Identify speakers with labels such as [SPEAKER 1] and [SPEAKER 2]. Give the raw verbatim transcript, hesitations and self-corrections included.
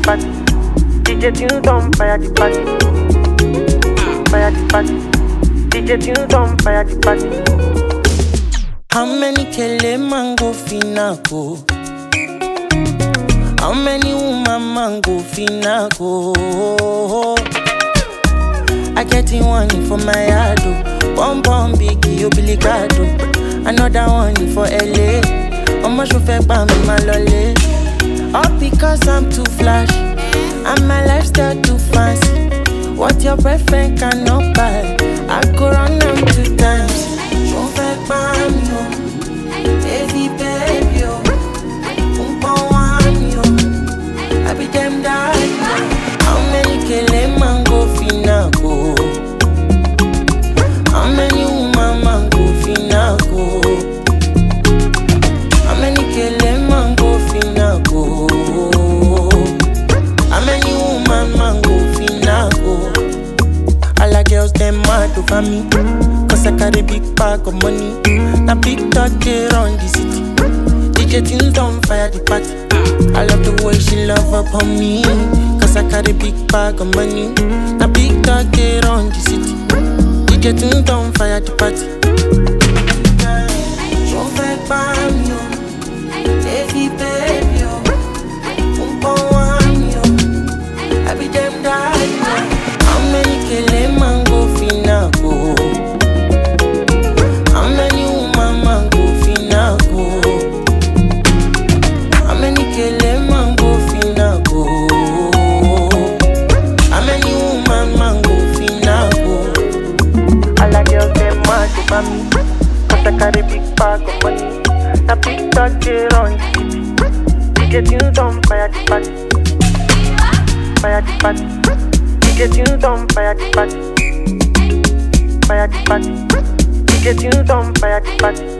[SPEAKER 1] party. D J tunes on fire the party. Fire the party. D J tunes on fire the party.
[SPEAKER 2] How many kele mango finako? How many woman mango finako? I get in one for my yard, one bomb biggie, you Billy Gado. Another one for L A. I'ma show fake by me my lolly. All because I'm too flash, and my lifestyle too fancy. What your boyfriend cannot buy, I go run them two times. Show fake by me, oh, baby baby, oh, umpa one yo, I be them die. How many kele mango finako? How many woman mango finako? How many kele mango finako? How many woman mango finako? All the girls them mad over me, cause I carry big bag of money. Na big talk they run the city. D J tunes on fire the party. I love the way she love upon me, cause I carry big bag of money. Na big talk they run the city. D J tunes on fire the party. Show fake bam yo, baby baby yo, umpa one yo, I be them die. How many kele mango finako? How many woman mango finako? How many kele mango finako? How many woman mango finako?
[SPEAKER 1] All the girls them mad over me, cause I carry big bag of money. Na big talk they run the city. D J tunes on fire the party. Fire the party. D J tunes on fire the party. Fire the party. D J tunes on fire the party.